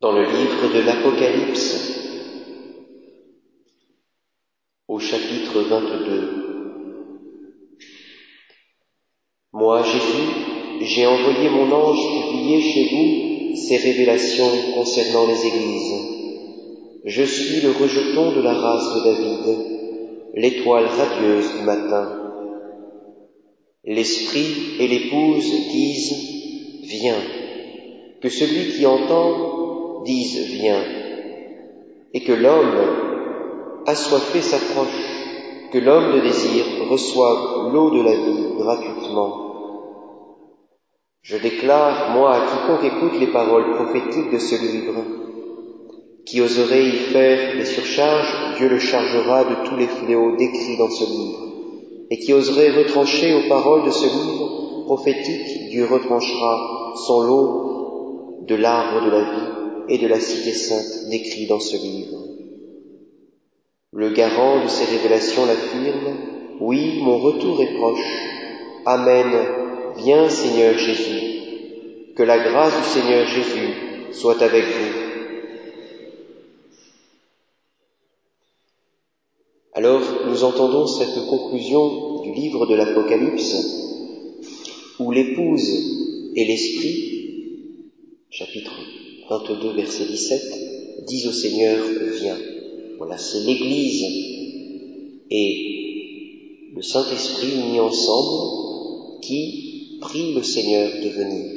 Dans le livre de l'Apocalypse, au chapitre 22. Moi, Jésus, j'ai envoyé mon ange publier chez vous ces révélations concernant les églises. Je suis le rejeton de la race de David, l'étoile radieuse du matin. L'Esprit et l'Épouse disent « Viens ». Que celui qui entend dise « Viens ». Et que l'homme assoiffé s'approche, que l'homme de désir reçoive l'eau de la vie gratuitement. Je déclare, moi, à quiconque écoute les paroles prophétiques de ce livre, qui oserait y faire des surcharges, Dieu le chargera de tous les fléaux décrits dans ce livre. Et qui oserait retrancher aux paroles de ce livre prophétique, Dieu retranchera son lot de l'arbre de la vie et de la cité sainte décrits dans ce livre. Le garant de ces révélations l'affirme, oui, mon retour est proche. Amen. Viens, Seigneur Jésus. Que la grâce du Seigneur Jésus soit avec vous. Alors, nous entendons cette conclusion du livre de l'Apocalypse, où l'épouse et l'esprit, chapitre 22, verset 17, disent au Seigneur, viens. Voilà, c'est l'Église et le Saint-Esprit unis ensemble qui prient le Seigneur de venir.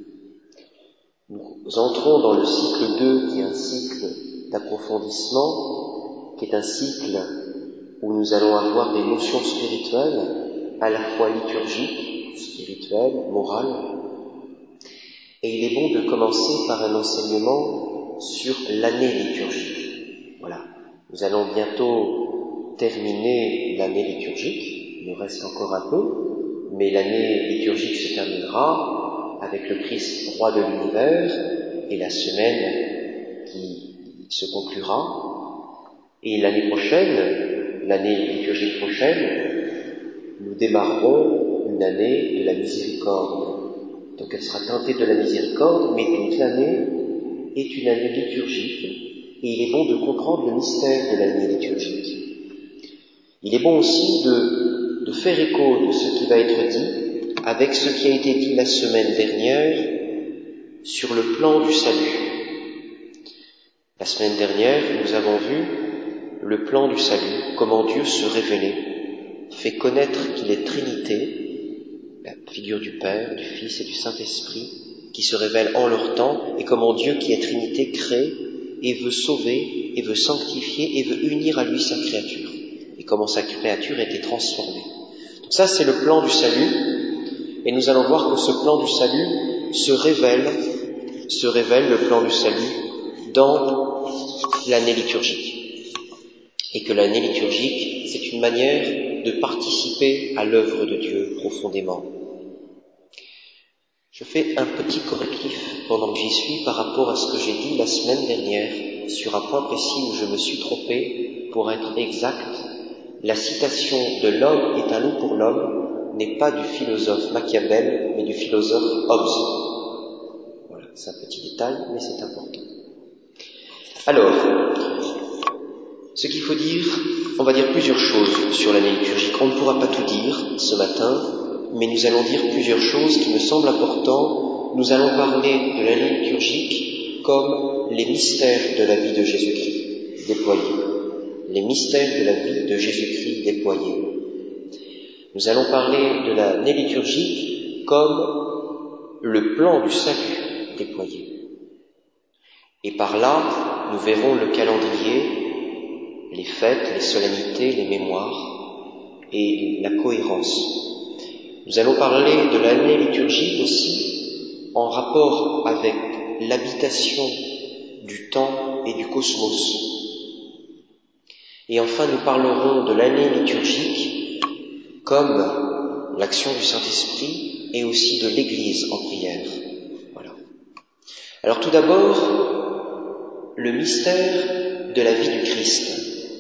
Nous entrons dans le cycle 2, qui est un cycle d'approfondissement, qui est un cycle où nous allons avoir des notions spirituelles, à la fois liturgiques, spirituelles, morales. Et il est bon de commencer par un enseignement sur l'année liturgique. Voilà. Nous allons bientôt terminer l'année liturgique. Il nous reste encore un peu, mais l'année liturgique se terminera avec le Christ, roi de l'univers, et la semaine qui se conclura. Et l'année prochaine, l'année liturgique prochaine, nous démarrerons une année de la miséricorde. Donc elle sera teintée de la miséricorde, mais toute l'année est une année liturgique, et il est bon de comprendre le mystère de l'année liturgique. Il est bon aussi de faire écho de ce qui va être dit avec ce qui a été dit la semaine dernière sur le plan du salut. La semaine dernière, nous avons vu le plan du salut, comment Dieu se révélait, fait connaître qu'il est Trinité, la figure du Père, du Fils et du Saint-Esprit, qui se révèlent en leur temps, et comment Dieu qui est Trinité crée et veut sauver, et veut sanctifier, et veut unir à lui sa créature, et comment sa créature a été transformée. Donc ça, c'est le plan du salut, et nous allons voir que ce plan du salut se révèle le plan du salut dans l'année liturgique. Et que l'année liturgique, c'est une manière de participer à l'œuvre de Dieu profondément. Je fais un petit correctif pendant que j'y suis par rapport à ce que j'ai dit la semaine dernière sur un point précis où je me suis trompé. Pour être exact, la citation de l'homme est un loup pour l'homme n'est pas du philosophe Machiavel, mais du philosophe Hobbes. Voilà, c'est un petit détail, mais c'est important. Alors, ce qu'il faut dire, on va dire plusieurs choses sur l'année liturgique. On ne pourra pas tout dire ce matin, mais nous allons dire plusieurs choses qui me semblent importantes. Nous allons parler de l'année liturgique comme les mystères de la vie de Jésus-Christ déployés. Les mystères de la vie de Jésus-Christ déployés. Nous allons parler de l'année liturgique comme le plan du salut déployé. Et par là, nous verrons le calendrier, les fêtes, les solennités, les mémoires et la cohérence. Nous allons parler de l'année liturgique aussi en rapport avec l'habitation du temps et du cosmos. Et enfin, nous parlerons de l'année liturgique comme l'action du Saint-Esprit et aussi de l'Église en prière. Voilà. Alors tout d'abord, le mystère de la vie du Christ.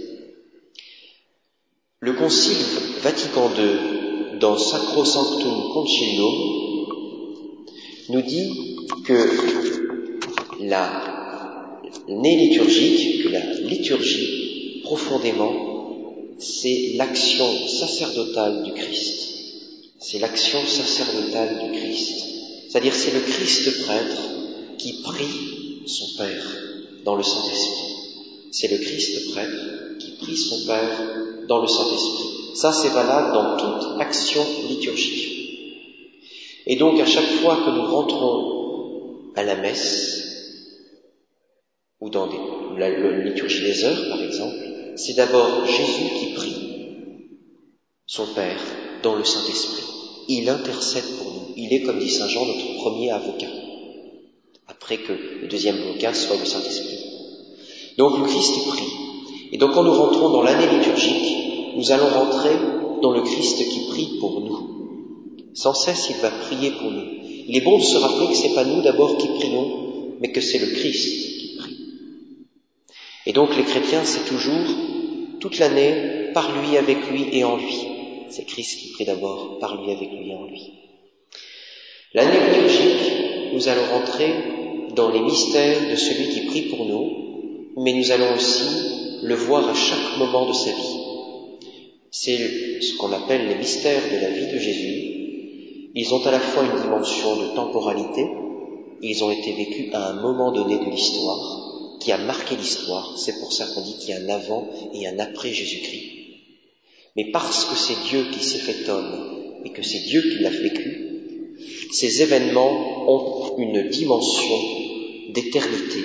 Le Concile Vatican II, dans Sacrosanctum Concilium, nous dit que la L'année liturgique, que la liturgie, profondément, c'est l'action sacerdotale du Christ. C'est l'action sacerdotale du Christ. C'est-à-dire c'est le Christ prêtre qui prie son Père dans le Saint-Esprit. C'est le Christ prêtre qui prie son Père dans le Saint-Esprit. Ça, c'est valable dans toute action liturgique. Et donc, à chaque fois que nous rentrons à la messe, ou dans la liturgie des heures, par exemple, c'est d'abord Jésus qui prie son Père dans le Saint-Esprit. Il intercède pour nous. Il est, comme dit Saint Jean, notre premier avocat, après que le deuxième avocat soit le Saint-Esprit. Donc le Christ prie. Et donc quand nous rentrons dans l'année liturgique, nous allons rentrer dans le Christ qui prie pour nous. Sans cesse, il va prier pour nous. Il est bon de se rappeler que c'est pas nous d'abord qui prions, mais que c'est le Christ qui prie. Et donc les chrétiens, c'est toujours, toute l'année, par lui, avec lui et en lui. C'est Christ qui prie d'abord, par lui, avec lui et en lui. L'année liturgique, nous allons rentrer dans les mystères de celui qui prie pour nous, mais nous allons aussi le voir à chaque moment de sa vie. C'est ce qu'on appelle les mystères de la vie de Jésus. Ils ont à la fois une dimension de temporalité, ils ont été vécus à un moment donné de l'histoire, qui a marqué l'histoire. C'est pour ça qu'on dit qu'il y a un avant et un après Jésus-Christ. Mais parce que c'est Dieu qui s'est fait homme et que c'est Dieu qui l'a vécu, ces événements ont une dimension d'éternité.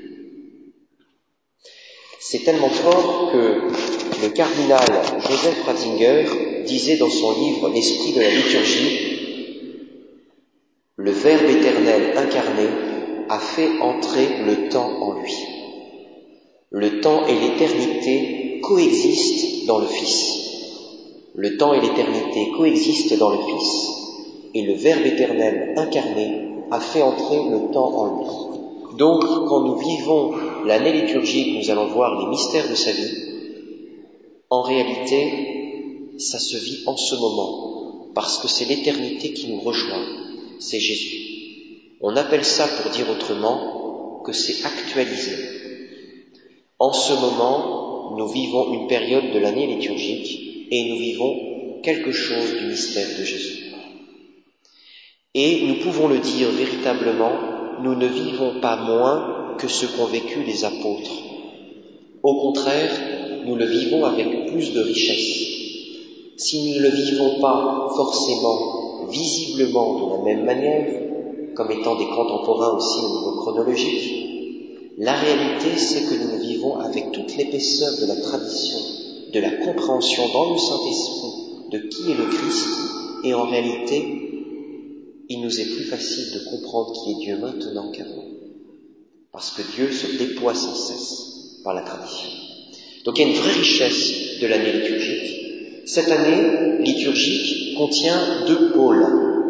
C'est tellement fort que le cardinal Joseph Ratzinger disait dans son livre « L'esprit de la liturgie » le Verbe éternel incarné a fait entrer le temps en lui. Le temps et l'éternité coexistent dans le Fils. Le temps et l'éternité coexistent dans le Fils, et le Verbe éternel incarné a fait entrer le temps en lui. Donc, quand nous vivons l'année liturgique, nous allons voir les mystères de sa vie. En réalité, ça se vit en ce moment, parce que c'est l'éternité qui nous rejoint, c'est Jésus. On appelle ça, pour dire autrement, que c'est actualisé. En ce moment, nous vivons une période de l'année liturgique, et nous vivons quelque chose du mystère de Jésus. Et nous pouvons le dire véritablement, nous ne vivons pas moins que ce qu'ont vécu les apôtres. Au contraire, nous le vivons avec plus de richesse. Si nous ne le vivons pas forcément, visiblement de la même manière, comme étant des contemporains aussi au niveau chronologique, la réalité c'est que nous le vivons avec toute l'épaisseur de la tradition, de la compréhension dans le Saint-Esprit de qui est le Christ, et en réalité, il nous est plus facile de comprendre qui est Dieu maintenant qu'avant, parce que Dieu se déploie sans cesse par la tradition. Donc il y a une vraie richesse de l'année liturgique. Cette année liturgique contient deux pôles.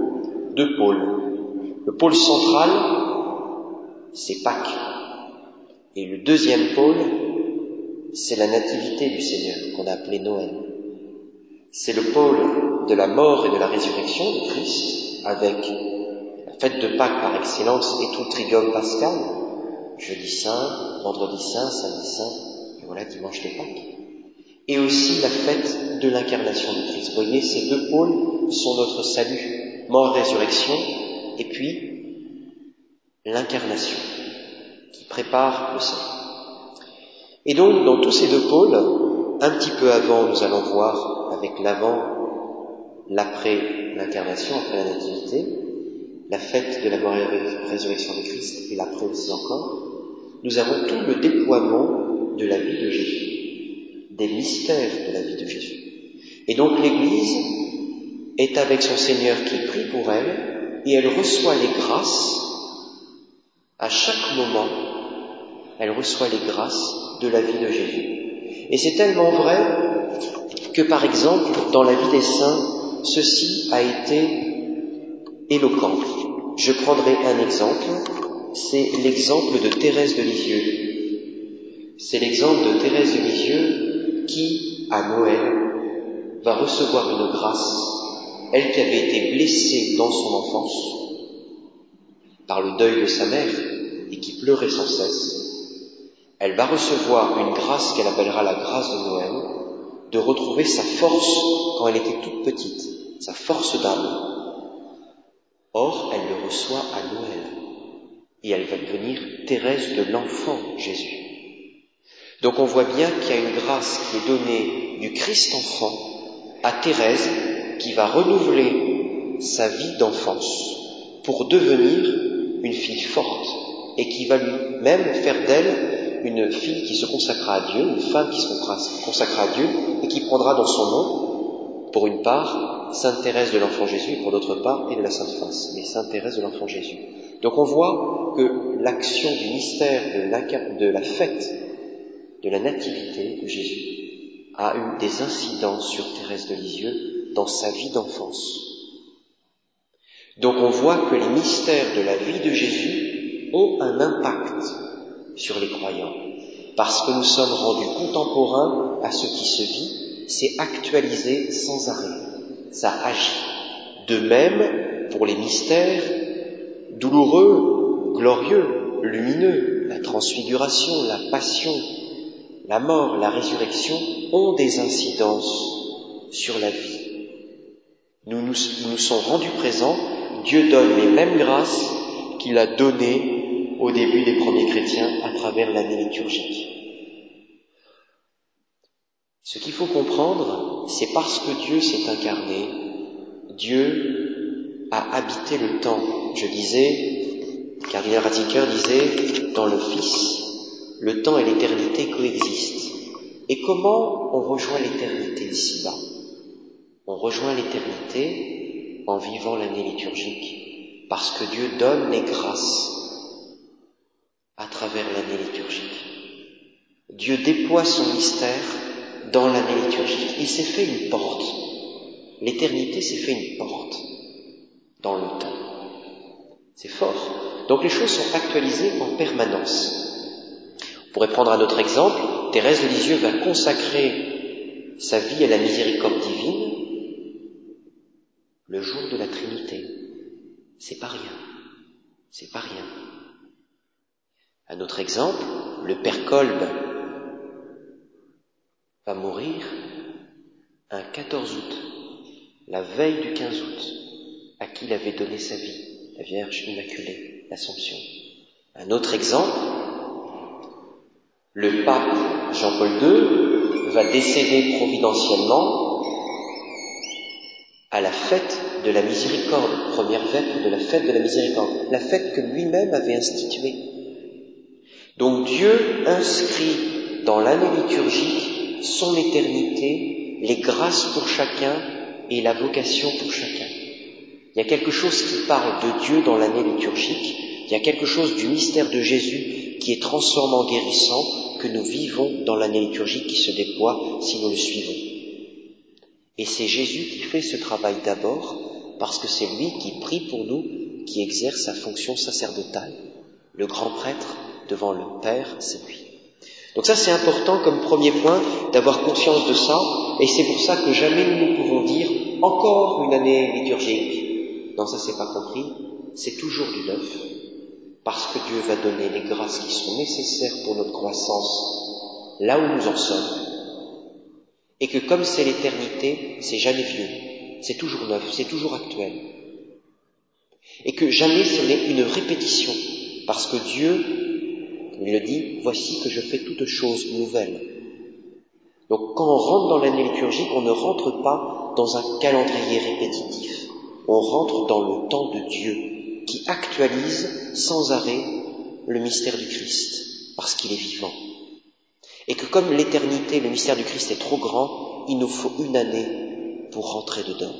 Le pôle central, c'est Pâques, et le deuxième pôle, c'est la nativité du Seigneur, qu'on a appelé Noël. C'est le pôle de la mort et de la résurrection de Christ, avec la fête de Pâques par excellence et tout le triduum pascal, jeudi saint, vendredi saint, samedi saint, et voilà, dimanche de Pâques. Et aussi la fête de l'incarnation de Christ. Vous voyez, ces deux pôles sont notre salut, mort, résurrection, et puis l'incarnation, qui prépare le salut. Et donc, dans tous ces deux pôles, un petit peu avant, nous allons voir, avec l'avant, l'après l'incarnation, après la nativité, la fête de la mort et la résurrection de Christ, et l'après aussi encore, nous avons tout le déploiement de la vie de Jésus, des mystères de la vie de Jésus. Et donc l'Église est avec son Seigneur qui prie pour elle, et elle reçoit les grâces, à chaque moment, elle reçoit les grâces de la vie de Jésus. Et c'est tellement vrai que, par exemple, dans la vie des saints, ceci a été éloquent. Je prendrai un exemple, c'est l'exemple de Thérèse de Lisieux. C'est l'exemple de Thérèse de Lisieux qui, à Noël, va recevoir une grâce, elle qui avait été blessée dans son enfance par le deuil de sa mère et qui pleurait sans cesse. Elle va recevoir une grâce qu'elle appellera la grâce de Noël, de retrouver sa force quand elle était toute petite, sa force d'âme. Or, elle le reçoit à Noël, et elle va devenir Thérèse de l'enfant Jésus. Donc on voit bien qu'il y a une grâce qui est donnée du Christ enfant à Thérèse, qui va renouveler sa vie d'enfance pour devenir une fille forte, et qui va lui-même faire d'elle une fille qui se consacrera à Dieu, une femme qui se consacrera à Dieu, et qui prendra dans son nom, pour une part, Sainte Thérèse de l'Enfant Jésus, et pour d'autre part, et de la Sainte Face, mais Sainte Thérèse de l'Enfant Jésus. Donc on voit que l'action du mystère de la fête de la nativité de Jésus a eu des incidences sur Thérèse de Lisieux dans sa vie d'enfance. Donc on voit que les mystères de la vie de Jésus ont un impact sur les croyants, parce que nous sommes rendus contemporains à ce qui se vit, c'est actualisé sans arrêt, ça agit. De même, pour les mystères douloureux, glorieux, lumineux, la transfiguration, la passion, la mort, la résurrection, ont des incidences sur la vie. Nous nous sommes rendus présents, Dieu donne les mêmes grâces qu'il a données au début des premiers chrétiens à travers l'année liturgique. Ce qu'il faut comprendre, c'est parce que Dieu s'est incarné, Dieu a habité le temps. Je disais, Cardinal Ratzinger disait, dans le Fils, le temps et l'éternité coexistent. Et comment on rejoint l'éternité ici-bas? On rejoint l'éternité en vivant l'année liturgique, parce que Dieu donne les grâces à travers l'année liturgique. Dieu déploie son mystère dans l'année liturgique. Il s'est fait une porte. L'éternité s'est fait une porte dans le temps. C'est fort. Donc les choses sont actualisées en permanence. On pourrait prendre un autre exemple. Thérèse de Lisieux va consacrer sa vie à la miséricorde divine le jour de la Trinité. C'est pas rien. C'est pas rien. Un autre exemple, le père Kolb va mourir un 14 août, la veille du 15 août, à qui il avait donné sa vie, la Vierge Immaculée, l'Assomption. Un autre exemple, le pape Jean-Paul II va décéder providentiellement à la fête de la miséricorde, première vêpre de la fête de la miséricorde, la fête que lui-même avait instituée. Donc Dieu inscrit dans l'année liturgique son éternité, les grâces pour chacun et la vocation pour chacun. Il y a quelque chose qui parle de Dieu dans l'année liturgique, il y a quelque chose du mystère de Jésus qui est transformant, guérissant, que nous vivons dans l'année liturgique qui se déploie si nous le suivons. Et c'est Jésus qui fait ce travail d'abord, parce que c'est lui qui prie pour nous, qui exerce sa fonction sacerdotale. Le grand prêtre devant le Père, c'est lui. Donc ça, c'est important comme premier point, d'avoir conscience de ça, et c'est pour ça que jamais nous pouvons dire « encore une année liturgique ». Non, ça c'est pas compris, c'est toujours du neuf, parce que Dieu va donner les grâces qui sont nécessaires pour notre croissance là où nous en sommes, et que comme c'est l'éternité, c'est jamais vieux, c'est toujours neuf, c'est toujours actuel. Et que jamais ce n'est une répétition, parce que Dieu, il le dit, voici que je fais toutes choses nouvelles. Donc quand on rentre dans l'année liturgique, on ne rentre pas dans un calendrier répétitif, on rentre dans le temps de Dieu, qui actualise sans arrêt le mystère du Christ, parce qu'il est vivant. Et que comme l'éternité, le mystère du Christ est trop grand, il nous faut une année pour rentrer dedans.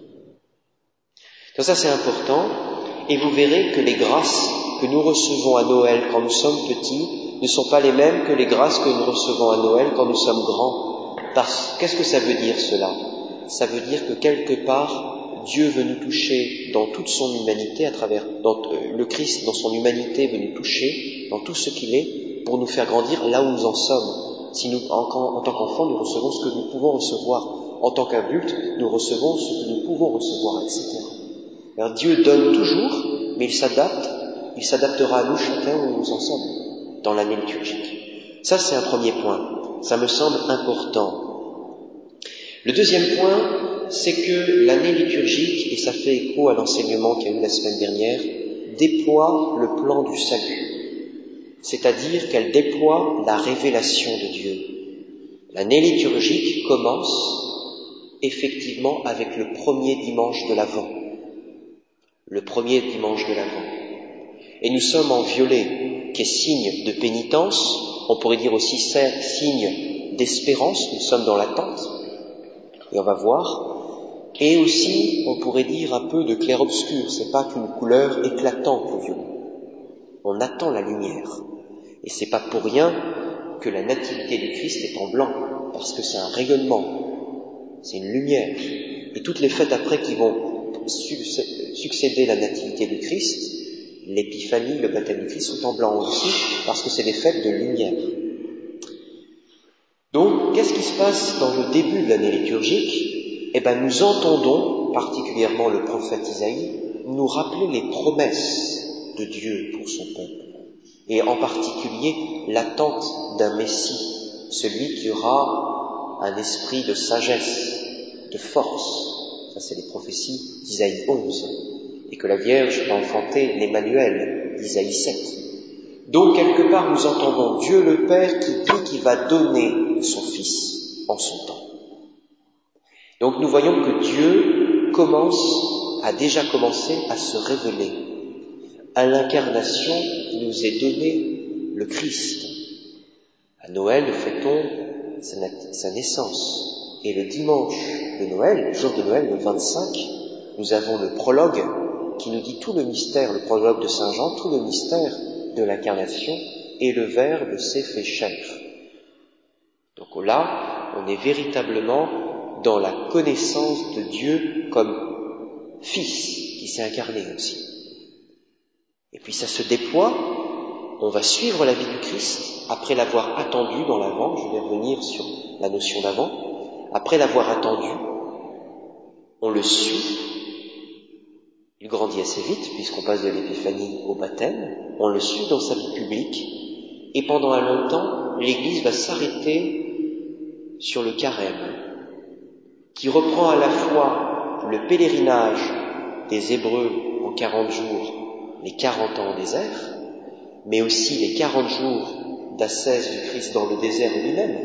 Donc ça c'est important, et vous verrez que les grâces que nous recevons à Noël quand nous sommes petits ne sont pas les mêmes que les grâces que nous recevons à Noël quand nous sommes grands. Qu'est-ce que ça veut dire cela? Ça veut dire que quelque part, Dieu veut nous toucher dans toute son humanité, le Christ dans son humanité veut nous toucher dans tout ce qu'il est pour nous faire grandir là où nous en sommes. Si nous, en tant qu'enfants, nous recevons ce que nous pouvons recevoir. En tant qu'adultes, nous recevons ce que nous pouvons recevoir, etc. Alors Dieu donne toujours, mais il s'adaptera à nous chacun où nous en sommes, dans l'année liturgique. Ça, c'est un premier point. Ça me semble important. Le deuxième point, c'est que l'année liturgique, et ça fait écho à l'enseignement qu'il y a eu la semaine dernière, déploie le plan du salut. C'est-à-dire qu'elle déploie la révélation de Dieu. L'année liturgique commence effectivement avec le premier dimanche de l'Avent. Le premier dimanche de l'Avent. Et nous sommes en violet, qui est signe de pénitence, on pourrait dire aussi signe d'espérance, nous sommes dans l'attente, et on va voir. Et aussi, on pourrait dire un peu de clair-obscur, c'est pas qu'une couleur éclatante, le violet. On attend la lumière. Et c'est pas pour rien que la nativité du Christ est en blanc, parce que c'est un rayonnement, c'est une lumière. Et toutes les fêtes après qui vont succéder la nativité du Christ, l'épiphanie, le baptême du Christ sont en blanc aussi, parce que c'est des fêtes de lumière. Donc, qu'est-ce qui se passe dans le début de l'année liturgique? Nous entendons, particulièrement le prophète Isaïe, nous rappeler les promesses de Dieu pour son peuple. Et en particulier, l'attente d'un Messie, celui qui aura un esprit de sagesse, de force. Ça, c'est les prophéties d'Isaïe 11. Et que la Vierge va enfanter l'Emmanuel d'Isaïe 7. Donc, quelque part, nous entendons Dieu le Père qui dit qu'il va donner son Fils en son temps. Donc, nous voyons que Dieu a déjà commencé à se révéler. À l'incarnation, il nous est donné le Christ. À Noël, nous fêtons sa naissance. Et le dimanche de Noël, le jour de Noël, le 25, nous avons le prologue qui nous dit tout le mystère, le prologue de Saint Jean, tout le mystère de l'incarnation, et le Verbe s'est fait chair. Donc là, on est véritablement dans la connaissance de Dieu comme Fils qui s'est incarné aussi. Et puis ça se déploie, on va suivre la vie du Christ après l'avoir attendu dans l'Avent, je vais revenir sur la notion d'Avent, après l'avoir attendu, on le suit, il grandit assez vite puisqu'on passe de l'épiphanie au baptême, on le suit dans sa vie publique, et pendant un long temps, l'Église va s'arrêter sur le carême, qui reprend à la fois le pèlerinage des Hébreux en 40 jours, les 40 ans au désert, mais aussi les 40 jours d'ascèse du Christ dans le désert lui-même,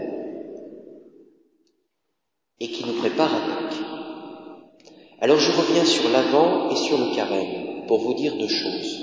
et qui nous prépare à Pâques. Alors je reviens sur l'Avent et sur le carême, pour vous dire deux choses.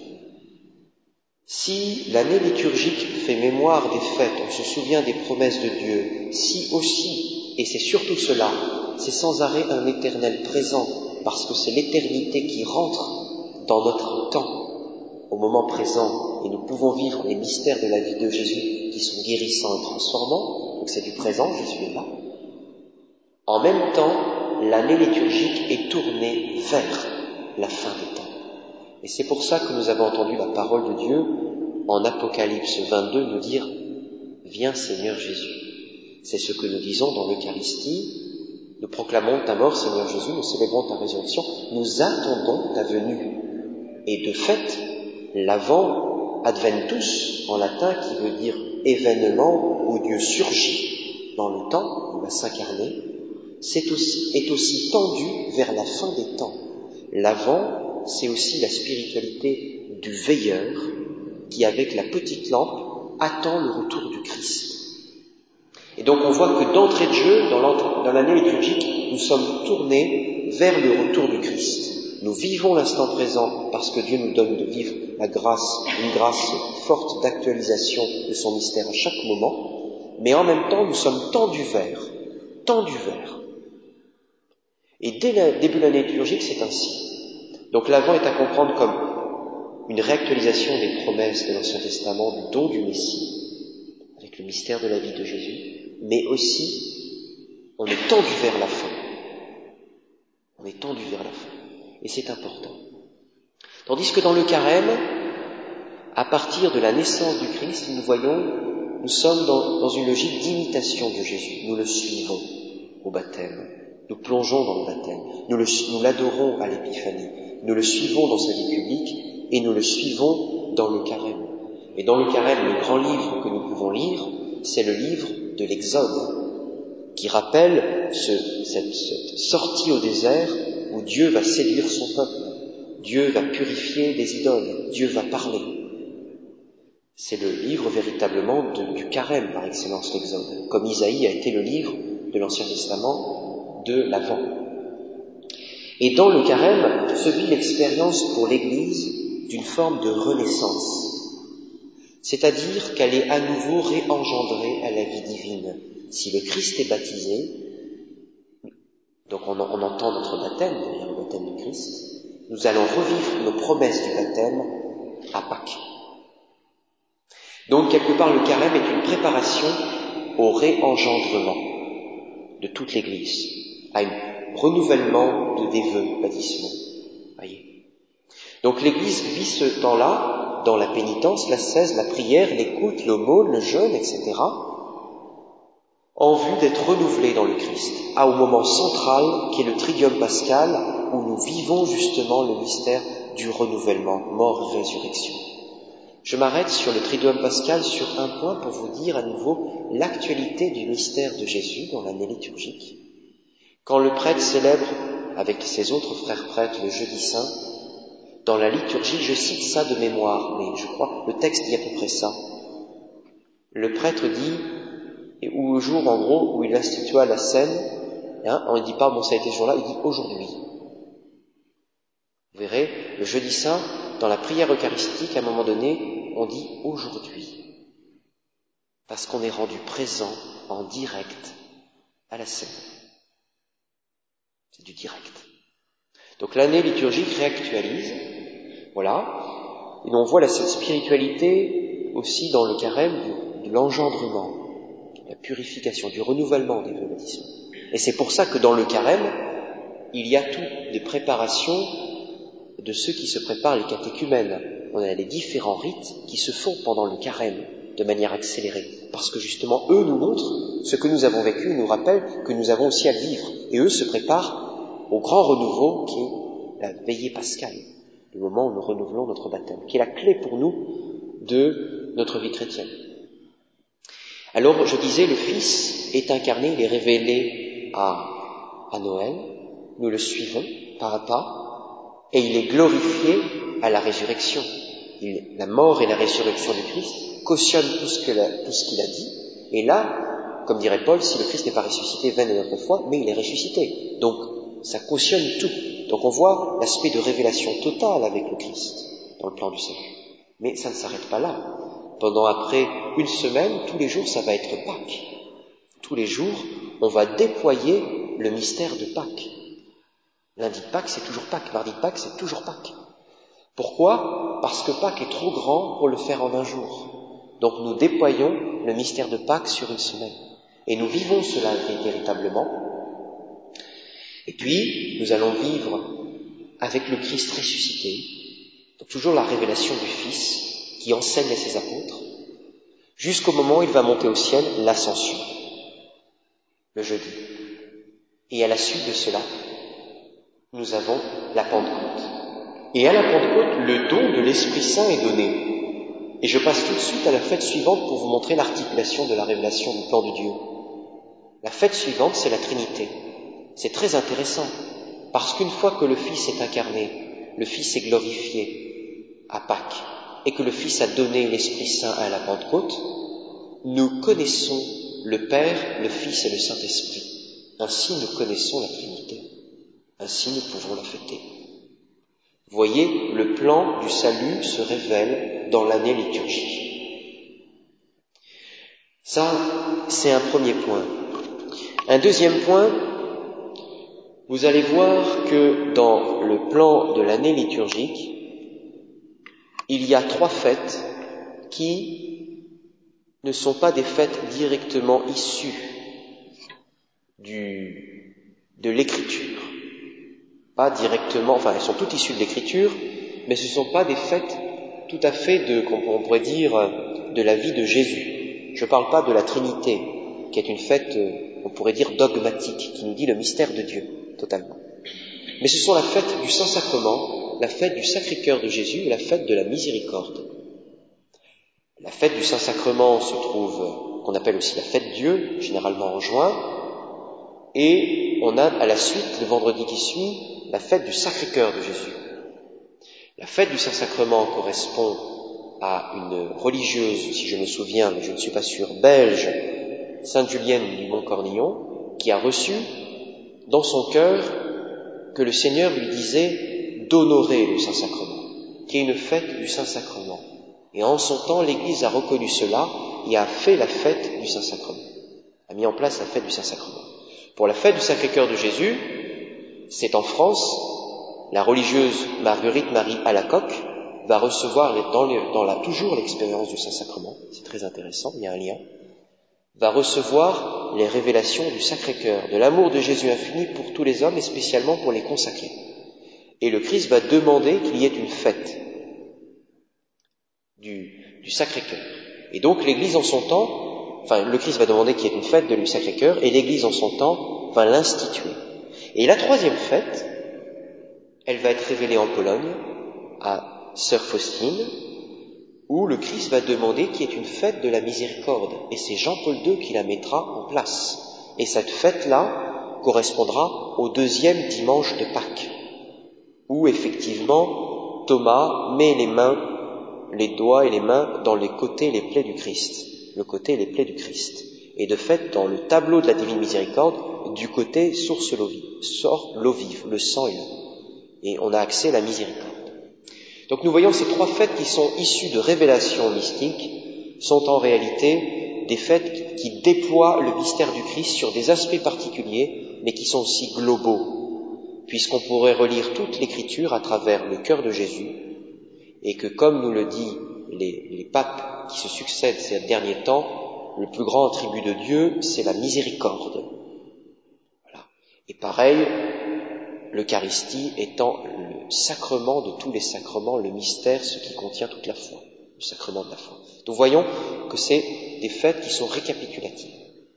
Si l'année liturgique fait mémoire des fêtes, on se souvient des promesses de Dieu, si aussi, et c'est surtout cela, c'est sans arrêt un éternel présent, parce que c'est l'éternité qui rentre dans notre temps, au moment présent, et nous pouvons vivre les mystères de la vie de Jésus qui sont guérissants et transformants, donc c'est du présent, Jésus est là. En même temps, l'année liturgique est tournée vers la fin des temps. Et c'est pour ça que nous avons entendu la parole de Dieu en Apocalypse 22 nous dire « Viens Seigneur Jésus ». C'est ce que nous disons dans l'Eucharistie. Nous proclamons ta mort Seigneur Jésus, nous célébrons ta résurrection, nous attendons ta venue. Et de fait, l'Avent, Adventus en latin, qui veut dire événement où Dieu surgit dans le temps, il va s'incarner, est aussi tendu vers la fin des temps. L'Avent, c'est aussi la spiritualité du veilleur qui, avec la petite lampe, attend le retour du Christ. Et donc on voit que d'entrée de jeu, dans l'année liturgique, nous sommes tournés vers le retour du Christ. Nous vivons l'instant présent parce que Dieu nous donne de vivre une grâce forte d'actualisation de son mystère à chaque moment, mais en même temps nous sommes tendus vers. Et dès le début de l'année liturgique, c'est ainsi. Donc l'Avent est à comprendre comme une réactualisation des promesses de l'Ancien Testament, du don du Messie, avec le mystère de la vie de Jésus, mais aussi, on est tendu vers la fin. Et c'est important. Tandis que dans le carême, à partir de la naissance du Christ, nous sommes dans une logique d'imitation de Jésus. Nous le suivons au baptême. Nous plongeons dans le baptême. Nous l'adorons à l'épiphanie. Nous le suivons dans sa vie publique et nous le suivons dans le carême. Et dans le carême, le grand livre que nous pouvons lire, c'est le livre de l'Exode, qui rappelle cette sortie au désert où Dieu va séduire son peuple, Dieu va purifier des idoles, Dieu va parler. C'est le livre véritablement du carême par excellence, l'Exode, comme Isaïe a été le livre de l'Ancien Testament de l'Avent. Et dans le carême se vit l'expérience pour l'Église d'une forme de renaissance, c'est-à-dire qu'elle est à nouveau réengendrée à la vie divine. Si le Christ est baptisé, donc on entend notre baptême, d'ailleurs le baptême du Christ, nous allons revivre nos promesses du baptême à Pâques. Donc quelque part le carême est une préparation au réengendrement de toute l'Église, à un renouvellement des vœux baptismaux. Voyez. Donc l'Église vit ce temps-là dans la pénitence, l'ascèse, la prière, l'écoute, l'aumône, le jeûne, etc., en vue d'être renouvelée dans le Christ, au moment central qui est le Triduum pascal, où nous vivons justement le mystère du renouvellement, mort et résurrection. Je m'arrête sur le Triduum pascal sur un point pour vous dire à nouveau l'actualité du mystère de Jésus dans l'année liturgique. Quand le prêtre célèbre avec ses autres frères prêtres le jeudi saint, dans la liturgie, je cite ça de mémoire, mais je crois le texte dit à peu près ça. Le prêtre dit, ou le jour en gros où il institua la scène, on ne dit pas bon ça a été ce jour-là, il dit aujourd'hui. Vous verrez, le jeudi saint, dans la prière eucharistique, à un moment donné, on dit aujourd'hui, parce qu'on est rendu présent en direct à la scène. C'est du direct. Donc l'année liturgique réactualise, voilà, et on voit cette spiritualité aussi dans le carême de l'engendrement, de la purification, du renouvellement des vœux baptismaux. Et c'est pour ça que dans le carême, il y a toutes les préparations de ceux qui se préparent les catéchumènes. On a les différents rites qui se font pendant le carême de manière accélérée, parce que justement, eux nous montrent ce que nous avons vécu, nous rappellent que nous avons aussi à le vivre. Et eux se préparent au grand renouveau qui est la veillée pascale, le moment où nous renouvelons notre baptême, qui est la clé pour nous de notre vie chrétienne. Alors, je disais, le Fils est incarné, il est révélé à Noël, nous le suivons pas à pas, et il est glorifié à la résurrection. La mort et la résurrection du Christ cautionnent tout ce qu'il a dit, et là, comme dirait Paul, si le Christ n'est pas ressuscité, vaine est notre foi, mais il est ressuscité. Donc, ça cautionne tout. Donc on voit l'aspect de révélation totale avec le Christ dans le plan du salut. Mais ça ne s'arrête pas là. Pendant après une semaine, tous les jours, ça va être Pâques. Tous les jours, on va déployer le mystère de Pâques. Lundi de Pâques, c'est toujours Pâques. Mardi de Pâques, c'est toujours Pâques. Pourquoi ? Parce que Pâques est trop grand pour le faire en un jour. Donc nous déployons le mystère de Pâques sur une semaine. Et nous vivons cela véritablement. Et puis, nous allons vivre avec le Christ ressuscité, donc toujours la révélation du Fils qui enseigne à ses apôtres, jusqu'au moment où il va monter au ciel, l'ascension, le jeudi. Et à la suite de cela, nous avons la Pentecôte. Et à la Pentecôte, le don de l'Esprit Saint est donné. Et je passe tout de suite à la fête suivante pour vous montrer l'articulation de la révélation du plan de Dieu. La fête suivante, c'est la Trinité. C'est très intéressant, parce qu'une fois que le Fils est incarné, le Fils est glorifié à Pâques, et que le Fils a donné l'Esprit Saint à la Pentecôte, nous connaissons le Père, le Fils et le Saint-Esprit. Ainsi nous connaissons la Trinité. Ainsi nous pouvons la fêter. Vous voyez, le plan du salut se révèle dans l'année liturgique. Ça, c'est un premier point. Un deuxième point, vous allez voir que dans le plan de l'année liturgique, il y a 3 fêtes qui ne sont pas des fêtes directement issues de l'écriture. Pas directement, enfin elles sont toutes issues de l'écriture, mais ce ne sont pas des fêtes tout à fait on pourrait dire, de la vie de Jésus. Je ne parle pas de la Trinité, qui est une fête, on pourrait dire, dogmatique, qui nous dit le mystère de Dieu, totalement. Mais ce sont la fête du Saint-Sacrement, la fête du Sacré-Cœur de Jésus et la fête de la Miséricorde. La fête du Saint-Sacrement se trouve, qu'on appelle aussi la fête Dieu, généralement en juin, et on a à la suite, le vendredi qui suit, la fête du Sacré-Cœur de Jésus. La fête du Saint-Sacrement correspond à une religieuse, si je me souviens, mais je ne suis pas sûr, belge, Sainte Julienne du Mont-Cornillon, qui a reçu dans son cœur que le Seigneur lui disait d'honorer le Saint-Sacrement, qui est une fête du Saint-Sacrement. Et en son temps, l'Église a reconnu cela et a fait la fête du Saint-Sacrement, a mis en place la fête du Saint-Sacrement. Pour la fête du Sacré-Cœur de Jésus, c'est en France, la religieuse Marguerite Marie Alacoque va recevoir toujours l'expérience du Saint-Sacrement, c'est très intéressant, il y a un lien, va recevoir les révélations du Sacré-Cœur, de l'amour de Jésus infini pour tous les hommes et spécialement pour les consacrés. Et le Christ va demander qu'il y ait une fête du Sacré-Cœur. Et donc l'Église en son temps, le Christ va demander qu'il y ait une fête du Sacré-Cœur et l'Église en son temps va l'instituer. Et la troisième fête, elle va être révélée en Pologne à Sœur Faustine, où le Christ va demander qu'il y ait une fête de la miséricorde. Et c'est Jean-Paul II qui la mettra en place. Et cette fête-là correspondra au deuxième dimanche de Pâques, où effectivement Thomas met les doigts et les mains dans les côtés et les plaies du Christ. Le côté et les plaies du Christ. Et de fait, dans le tableau de la Divine Miséricorde, du côté sort l'eau vive, le sang est là. Et on a accès à la miséricorde. Donc nous voyons ces trois fêtes qui sont issues de révélations mystiques, sont en réalité des fêtes qui déploient le mystère du Christ sur des aspects particuliers, mais qui sont aussi globaux, puisqu'on pourrait relire toute l'Écriture à travers le cœur de Jésus, et que comme nous le dit les papes qui se succèdent ces derniers temps, le plus grand attribut de Dieu, c'est la miséricorde. Voilà. Et pareil, l'Eucharistie étant le sacrement de tous les sacrements, le mystère, ce qui contient toute la foi, le sacrement de la foi. Nous voyons que c'est des fêtes qui sont récapitulatives.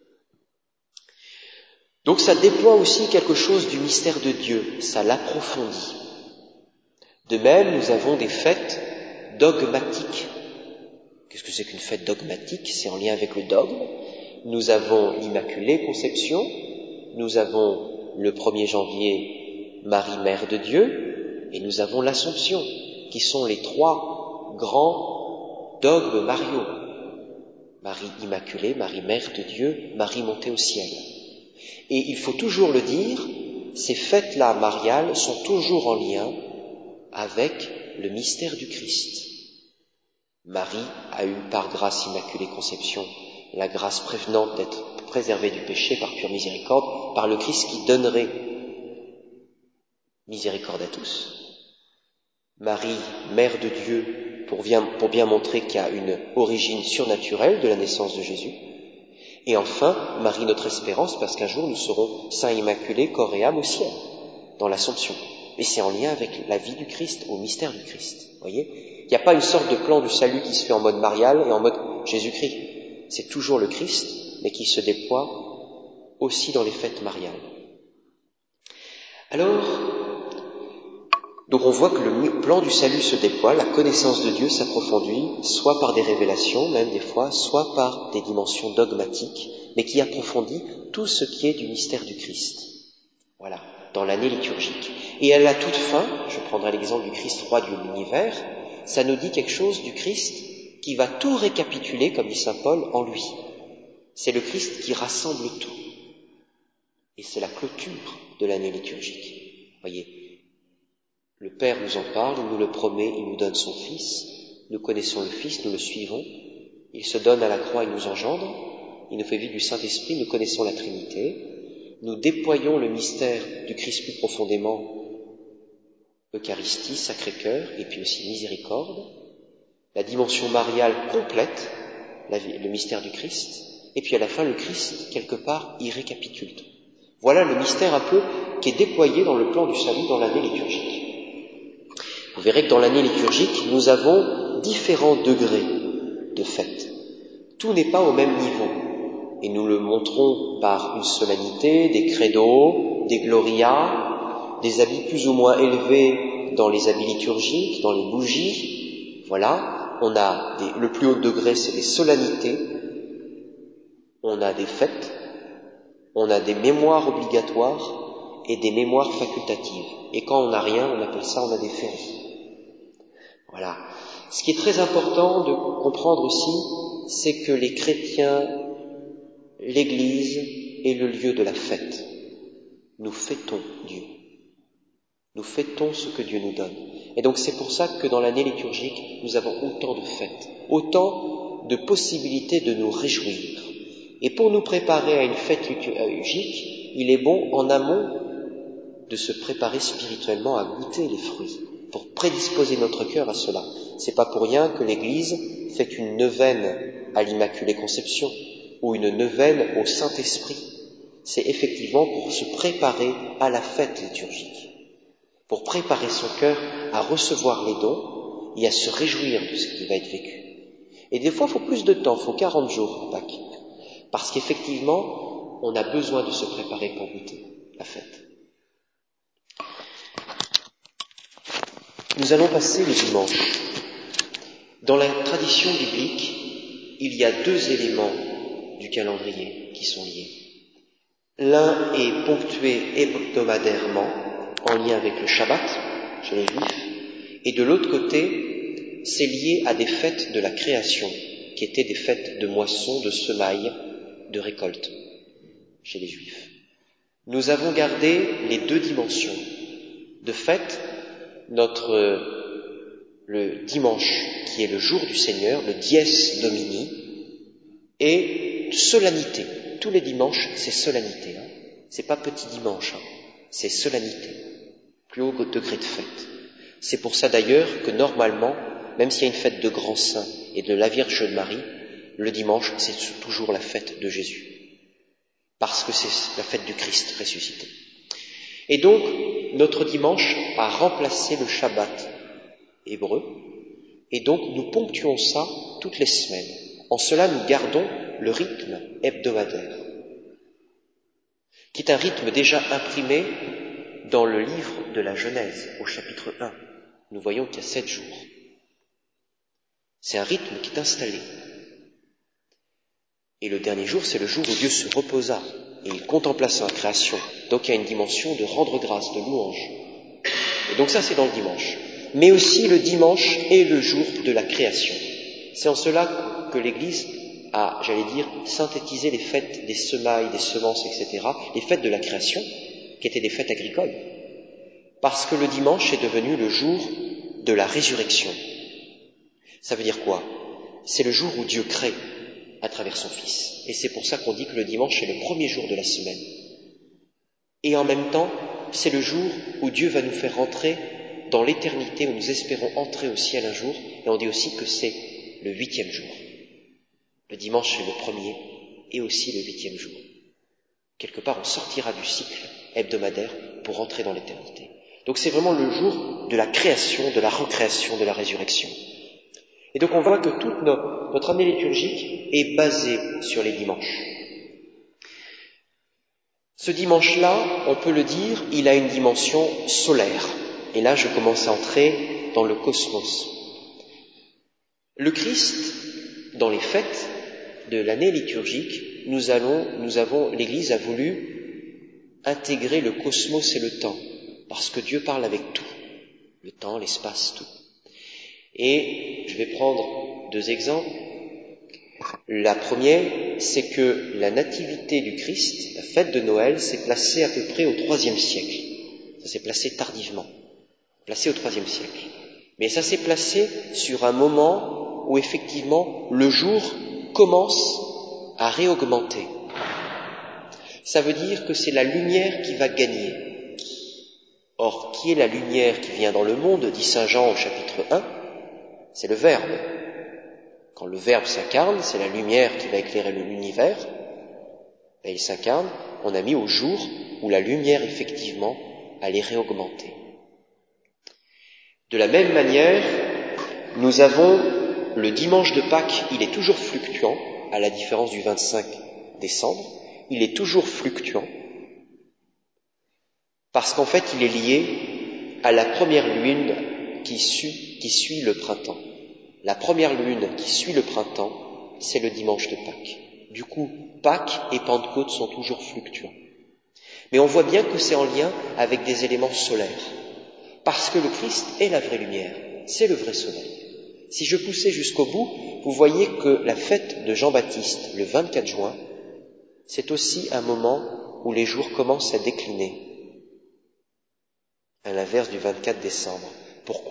Donc ça déploie aussi quelque chose du mystère de Dieu, ça l'approfondit. De même, nous avons des fêtes dogmatiques. Qu'est-ce que c'est qu'une fête dogmatique? C'est en lien avec le dogme. Nous avons l'Immaculée Conception, nous avons le 1er janvier Marie, Mère de Dieu, et nous avons l'Assomption, qui sont les trois grands dogmes mariaux. Marie Immaculée, Marie Mère de Dieu, Marie montée au ciel. Et il faut toujours le dire, ces fêtes-là mariales sont toujours en lien avec le mystère du Christ. Marie a eu par grâce Immaculée Conception la grâce prévenante d'être préservée du péché par pure miséricorde, par le Christ qui donnerait miséricorde à tous. Marie, Mère de Dieu, pour bien montrer qu'il y a une origine surnaturelle de la naissance de Jésus. Et enfin, Marie, notre espérance, parce qu'un jour nous serons saints immaculés, corps et âme au ciel, dans l'Assomption. Et c'est en lien avec la vie du Christ, au mystère du Christ. Vous voyez ? Il n'y a pas une sorte de plan du salut qui se fait en mode marial et en mode Jésus-Christ. C'est toujours le Christ, mais qui se déploie aussi dans les fêtes mariales. Alors, donc on voit que le plan du salut se déploie, la connaissance de Dieu s'approfondit, soit par des révélations, même des fois, soit par des dimensions dogmatiques, mais qui approfondit tout ce qui est du mystère du Christ. Voilà, dans l'année liturgique. Et à la toute fin, je prendrai l'exemple du Christ roi de l'univers, ça nous dit quelque chose du Christ qui va tout récapituler, comme dit saint Paul, en lui. C'est le Christ qui rassemble tout. Et c'est la clôture de l'année liturgique. Voyez, le Père nous en parle, il nous le promet, il nous donne son Fils. Nous connaissons le Fils, nous le suivons. Il se donne à la croix, il nous engendre. Il nous fait vivre du Saint-Esprit, nous connaissons la Trinité. Nous déployons le mystère du Christ plus profondément, Eucharistie, Sacré-Cœur, et puis aussi miséricorde. La dimension mariale complète le mystère du Christ. Et puis à la fin, le Christ, quelque part, y récapitule tout. Voilà le mystère un peu qui est déployé dans le plan du salut dans l'année liturgique. Vous verrez que dans l'année liturgique, nous avons différents degrés de fête. Tout n'est pas au même niveau. Et nous le montrons par une solennité, des credos, des glorias, des habits plus ou moins élevés dans les habits liturgiques, dans les bougies. Voilà, on a le plus haut degré, c'est les solennités, on a des fêtes, on a des mémoires obligatoires et des mémoires facultatives. Et quand on n'a rien, on appelle ça, on a des fériés. Voilà. Ce qui est très important de comprendre aussi, c'est que les chrétiens, l'Église est le lieu de la fête. Nous fêtons Dieu. Nous fêtons ce que Dieu nous donne. Et donc c'est pour ça que dans l'année liturgique, nous avons autant de fêtes, autant de possibilités de nous réjouir. Et pour nous préparer à une fête liturgique, il est bon en amont de se préparer spirituellement à goûter les fruits, pour prédisposer notre cœur à cela. C'est pas pour rien que l'Église fait une neuvaine à l'Immaculée Conception ou une neuvaine au Saint-Esprit. C'est effectivement pour se préparer à la fête liturgique, pour préparer son cœur à recevoir les dons et à se réjouir de ce qui va être vécu. Et des fois, il faut plus de temps, il faut 40 jours pour Pâques, parce qu'effectivement, on a besoin de se préparer pour goûter la fête. Nous allons passer le dimanche. Dans la tradition biblique, il y a deux éléments du calendrier qui sont liés. L'un est ponctué hebdomadairement, en lien avec le Shabbat, chez les Juifs, et de l'autre côté, c'est lié à des fêtes de la création, qui étaient des fêtes de moisson, de semailles, de récolte, chez les Juifs. Nous avons gardé les deux dimensions. De fait, le dimanche, qui est le jour du Seigneur, le dies domini, est solennité. Tous les dimanches, c'est solennité. C'est pas petit dimanche, c'est solennité. Plus haut degré de fête. C'est pour ça d'ailleurs que normalement, même s'il y a une fête de Grand Saint et de la Vierge de Marie, le dimanche, c'est toujours la fête de Jésus. Parce que c'est la fête du Christ ressuscité. Et donc, notre dimanche a remplacé le Shabbat hébreu, et donc nous ponctuons ça toutes les semaines. En cela, nous gardons le rythme hebdomadaire, qui est un rythme déjà imprimé dans le livre de la Genèse, au chapitre 1. Nous voyons qu'il y a 7 jours. C'est un rythme qui est installé. Et le dernier jour, c'est le jour où Dieu se reposa et il contempla sa création. Donc il y a une dimension de rendre grâce, de louange. Et donc ça, c'est dans le dimanche. Mais aussi le dimanche est le jour de la création. C'est en cela que l'Église a, synthétisé les fêtes des semailles, des semences, etc., les fêtes de la création, qui étaient des fêtes agricoles. Parce que le dimanche est devenu le jour de la résurrection. Ça veut dire quoi? C'est le jour où Dieu crée à travers son Fils. Et c'est pour ça qu'on dit que le dimanche est le premier jour de la semaine. Et en même temps, c'est le jour où Dieu va nous faire entrer dans l'éternité, où nous espérons entrer au ciel un jour, et on dit aussi que c'est le 8e jour. Le dimanche est le premier et aussi le 8e jour. Quelque part, on sortira du cycle hebdomadaire pour entrer dans l'éternité. Donc c'est vraiment le jour de la création, de la recréation, de la résurrection. Et donc on voit que toute notre année liturgique est basée sur les dimanches. Ce dimanche-là, on peut le dire, il a une dimension solaire. Et là, je commence à entrer dans le cosmos. Le Christ, dans les fêtes de l'année liturgique, l'Église a voulu intégrer le cosmos et le temps, parce que Dieu parle avec tout, le temps, l'espace, tout. Et je vais prendre 2 exemples. La première, c'est que la nativité du Christ, la fête de Noël, s'est placée à peu près au IIIe siècle. Ça s'est placé tardivement, placé au IIIe siècle. Mais ça s'est placé sur un moment où effectivement le jour commence à réaugmenter. Ça veut dire que c'est la lumière qui va gagner. Or, qui est la lumière qui vient dans le monde, dit saint Jean au chapitre 1? C'est le Verbe. Quand le Verbe s'incarne, c'est la lumière qui va éclairer l'univers. Et il s'incarne, on a mis au jour où la lumière, effectivement, allait réaugmenter. De la même manière, nous avons le dimanche de Pâques, il est toujours fluctuant, à la différence du 25 décembre, il est toujours fluctuant, parce qu'en fait, il est lié à la première lune qui suit le printemps. la première lune qui suit le printemps, c'est le dimanche de Pâques. Du coup, Pâques et Pentecôte sont toujours fluctuants. Mais on voit bien que c'est en lien avec des éléments solaires, parce que le Christ est la vraie lumière, c'est le vrai soleil. Si je poussais jusqu'au bout, vous voyez que la fête de Jean-Baptiste, le 24 juin, c'est aussi un moment où les jours commencent à décliner, à l'inverse du 24 décembre. Pourquoi ?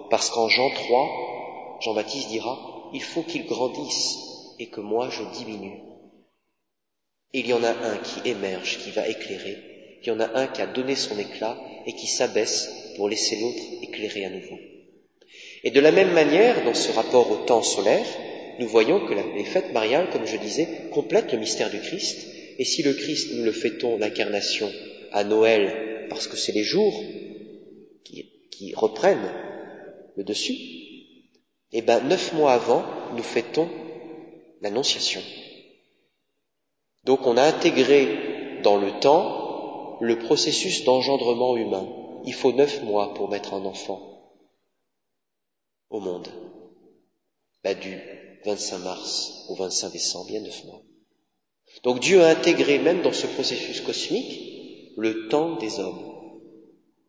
Parce qu'en Jean 3, Jean-Baptiste dira « Il faut qu'il grandisse et que moi je diminue ». Et il y en a un qui émerge, qui va éclairer, il y en a un qui a donné son éclat et qui s'abaisse pour laisser l'autre éclairer à nouveau. Et de la même manière, dans ce rapport au temps solaire, nous voyons que les fêtes mariales, comme je disais, complètent le mystère du Christ. Et si le Christ, nous le fêtons, l'incarnation, à Noël, parce que c'est les jours qui reprennent le dessus, et 9 mois avant, nous fêtons l'Annonciation. Donc on a intégré dans le temps le processus d'engendrement humain. Il faut 9 mois pour mettre un enfant au monde. Du 25 mars au 25 décembre, il y a 9 mois. Donc Dieu a intégré même dans ce processus cosmique le temps des hommes. Voyez ?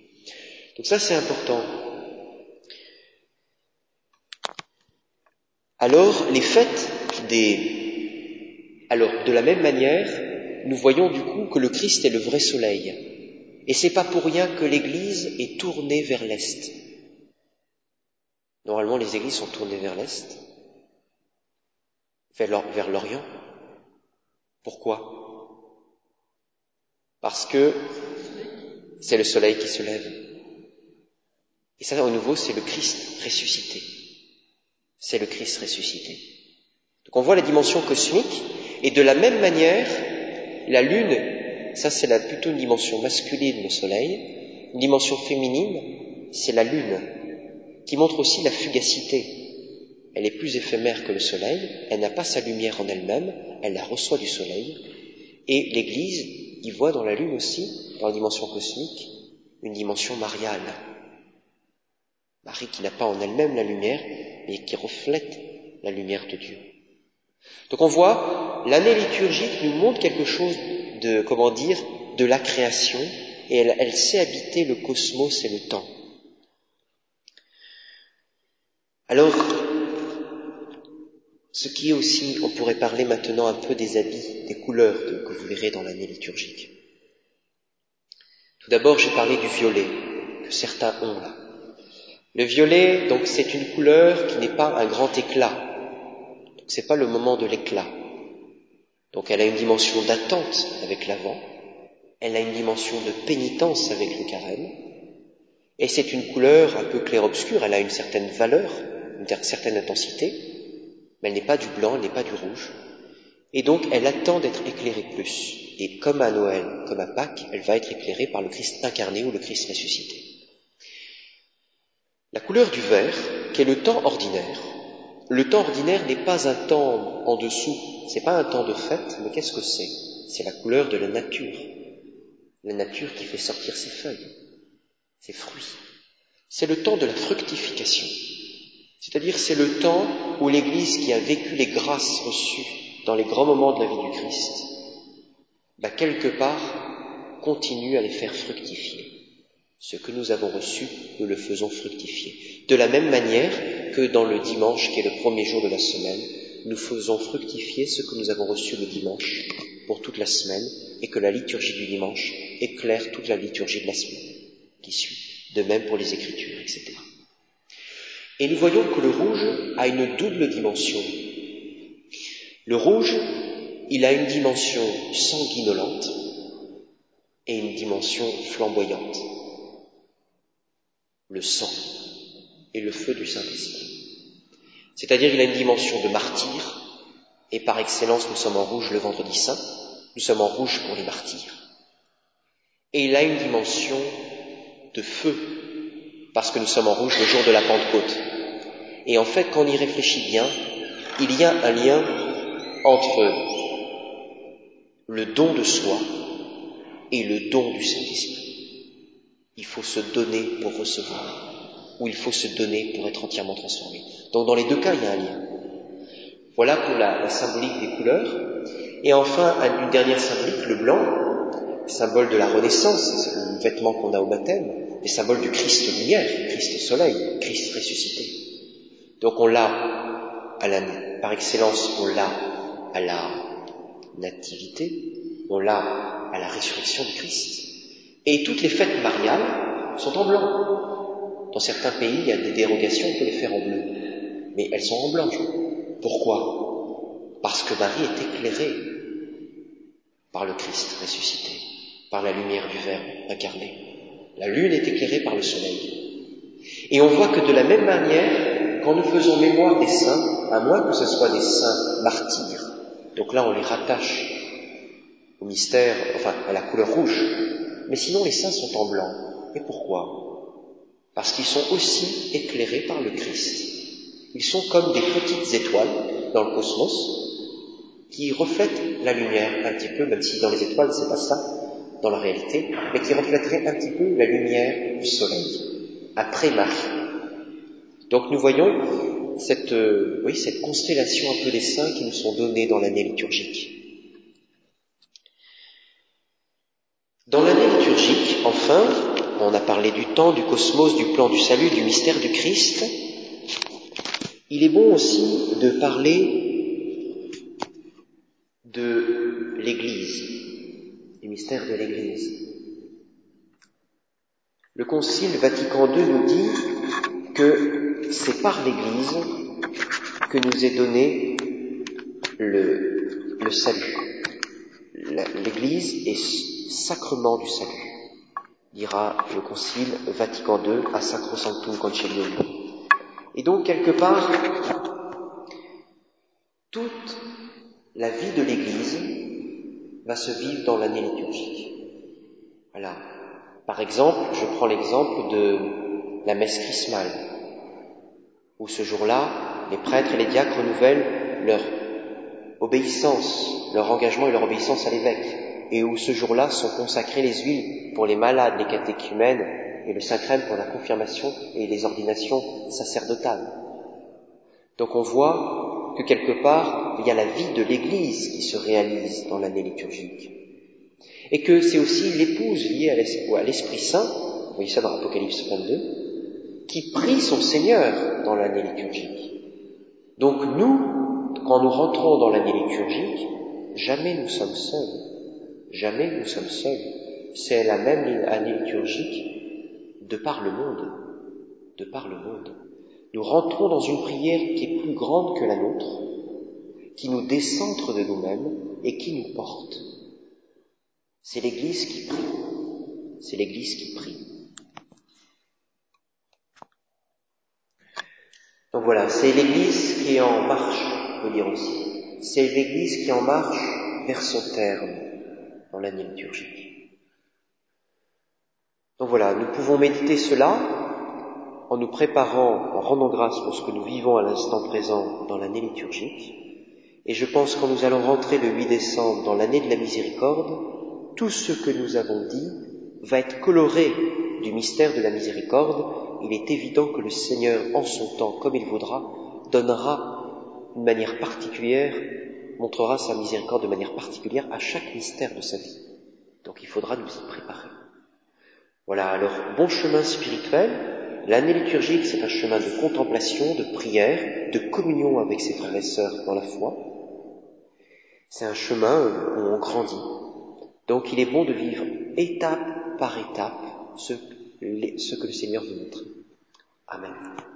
Donc ça c'est important. Alors les fêtes de la même manière, nous voyons du coup que le Christ est le vrai soleil. Et c'est pas pour rien que l'Église est tournée vers l'Est. Normalement, les églises sont tournées vers l'Est, vers l'Orient. Pourquoi ? Parce que c'est le soleil qui se lève. Et ça, au nouveau, c'est le Christ ressuscité. C'est le Christ ressuscité. Donc on voit la dimension cosmique, et de la même manière, la Lune, ça c'est plutôt une dimension masculine, le soleil. Une dimension féminine, c'est la Lune, qui montre aussi la fugacité. Elle est plus éphémère que le soleil, elle n'a pas sa lumière en elle-même, elle la reçoit du soleil, et l'Église y voit dans la Lune aussi, dans la dimension cosmique, une dimension mariale. Marie qui n'a pas en elle-même la lumière, mais qui reflète la lumière de Dieu. Donc on voit, l'année liturgique nous montre quelque chose de la création, et elle sait habiter le cosmos et le temps. Alors, ce qui est aussi, on pourrait parler maintenant un peu des habits, des couleurs que vous verrez dans l'année liturgique. Tout d'abord, j'ai parlé du violet, que certains ont là. Le violet, donc, c'est une couleur qui n'est pas un grand éclat. Donc, c'est pas le moment de l'éclat. Donc, elle a une dimension d'attente avec l'Avent. Elle a une dimension de pénitence avec le carême. Et c'est une couleur un peu clair-obscur. Elle a une certaine valeur, une certaine intensité. Mais elle n'est pas du blanc, elle n'est pas du rouge. Et donc, elle attend d'être éclairée plus. Et comme à Noël, comme à Pâques, elle va être éclairée par le Christ incarné ou le Christ ressuscité. La couleur du vert, qui est le temps ordinaire. Le temps ordinaire n'est pas un temps en dessous, c'est pas un temps de fête, mais qu'est-ce que c'est ? C'est la couleur de la nature. La nature qui fait sortir ses feuilles, ses fruits. C'est le temps de la fructification. C'est-à-dire, c'est le temps où l'Église qui a vécu les grâces reçues dans les grands moments de la vie du Christ, quelque part, continue à les faire fructifier. Ce que nous avons reçu, nous le faisons fructifier. De la même manière que dans le dimanche, qui est le premier jour de la semaine, nous faisons fructifier ce que nous avons reçu le dimanche pour toute la semaine, et que la liturgie du dimanche éclaire toute la liturgie de la semaine qui suit. De même pour les Écritures, etc. Et nous voyons que le rouge a une double dimension. Le rouge, il a une dimension sanguinolente et une dimension flamboyante. Le sang et le feu du Saint-Esprit. C'est-à-dire, il a une dimension de martyr, et par excellence, nous sommes en rouge le vendredi saint, nous sommes en rouge pour les martyrs. Et il a une dimension de feu, parce que nous sommes en rouge le jour de la Pentecôte. Et en fait, quand on y réfléchit bien, il y a un lien entre le don de soi et le don du Saint-Esprit. Il faut se donner pour recevoir. où il faut se donner pour être entièrement transformé. Donc dans les deux cas, il y a un lien. Voilà pour la symbolique des couleurs. Et enfin, une dernière symbolique, le blanc, symbole de la Renaissance, c'est le vêtement qu'on a au baptême, et symbole du Christ lumière, Christ soleil, Christ ressuscité. Donc on l'a par excellence, on l'a à la nativité, on l'a à la résurrection du Christ. Et toutes les fêtes mariales sont en blanc. Dans certains pays, il y a des dérogations, on peut les faire en bleu. Mais elles sont en blanc. Pourquoi ? Parce que Marie est éclairée par le Christ ressuscité, par la lumière du Verbe incarné. La lune est éclairée par le soleil. Et on voit que de la même manière, quand nous faisons mémoire des saints, à moins que ce soit des saints martyrs, donc là on les rattache au mystère, enfin à la couleur rouge, mais sinon les saints sont en blanc. Et pourquoi ? Parce qu'ils sont aussi éclairés par le Christ. Ils sont comme des petites étoiles dans le cosmos qui reflètent la lumière un petit peu, même si dans les étoiles c'est pas ça dans la réalité, mais qui reflèteraient un petit peu la lumière du soleil après Marie. Donc nous voyons cette constellation un peu des saints qui nous sont donnés dans l'année liturgique. Dans l'année liturgique, enfin, on a parlé du temps, du cosmos, du plan du salut, du mystère du Christ. Il est bon aussi de parler de l'Église, du mystère de l'Église. Le Concile Vatican II nous dit que c'est par l'Église que nous est donné le salut. L'Église est sacrement du salut, dira le Concile Vatican II a Sacrosanctum Concilium. Et donc, quelque part, toute la vie de l'Église va se vivre dans l'année liturgique. Voilà. Par exemple, je prends l'exemple de la messe chrismale, où ce jour-là, les prêtres et les diacres renouvellent leur obéissance, leur engagement et leur obéissance à l'évêque, et où ce jour-là sont consacrées les huiles pour les malades, les catéchumènes, et le Saint-Crème pour la confirmation et les ordinations sacerdotales. Donc on voit que quelque part, il y a la vie de l'Église qui se réalise dans l'année liturgique. Et que c'est aussi l'épouse liée à l'Esprit Saint, vous voyez ça dans l'Apocalypse 22, qui prie son Seigneur dans l'année liturgique. Donc nous, quand nous rentrons dans l'année liturgique, jamais nous sommes seuls. Jamais nous sommes seuls. C'est la même année liturgique de par le monde. De par le monde. Nous rentrons dans une prière qui est plus grande que la nôtre, qui nous décentre de nous-mêmes et qui nous porte. C'est l'Église qui prie. C'est l'Église qui prie. Donc voilà, c'est l'Église qui est en marche, on peut dire aussi. C'est l'Église qui est en marche vers son terme dans l'année liturgique. Donc voilà, nous pouvons méditer cela en nous préparant, en rendant grâce pour ce que nous vivons à l'instant présent dans l'année liturgique. Et je pense que quand nous allons rentrer le 8 décembre dans l'année de la miséricorde, tout ce que nous avons dit va être coloré du mystère de la miséricorde. Il est évident que le Seigneur, en son temps, comme il voudra, donnera une manière particulière, montrera sa miséricorde de manière particulière à chaque mystère de sa vie. Donc il faudra nous y préparer. Voilà, alors bon chemin spirituel. L'année liturgique, c'est un chemin de contemplation, de prière, de communion avec ses frères et sœurs dans la foi. C'est un chemin où on grandit. Donc il est bon de vivre étape par étape ce que le Seigneur veut montrer. Amen.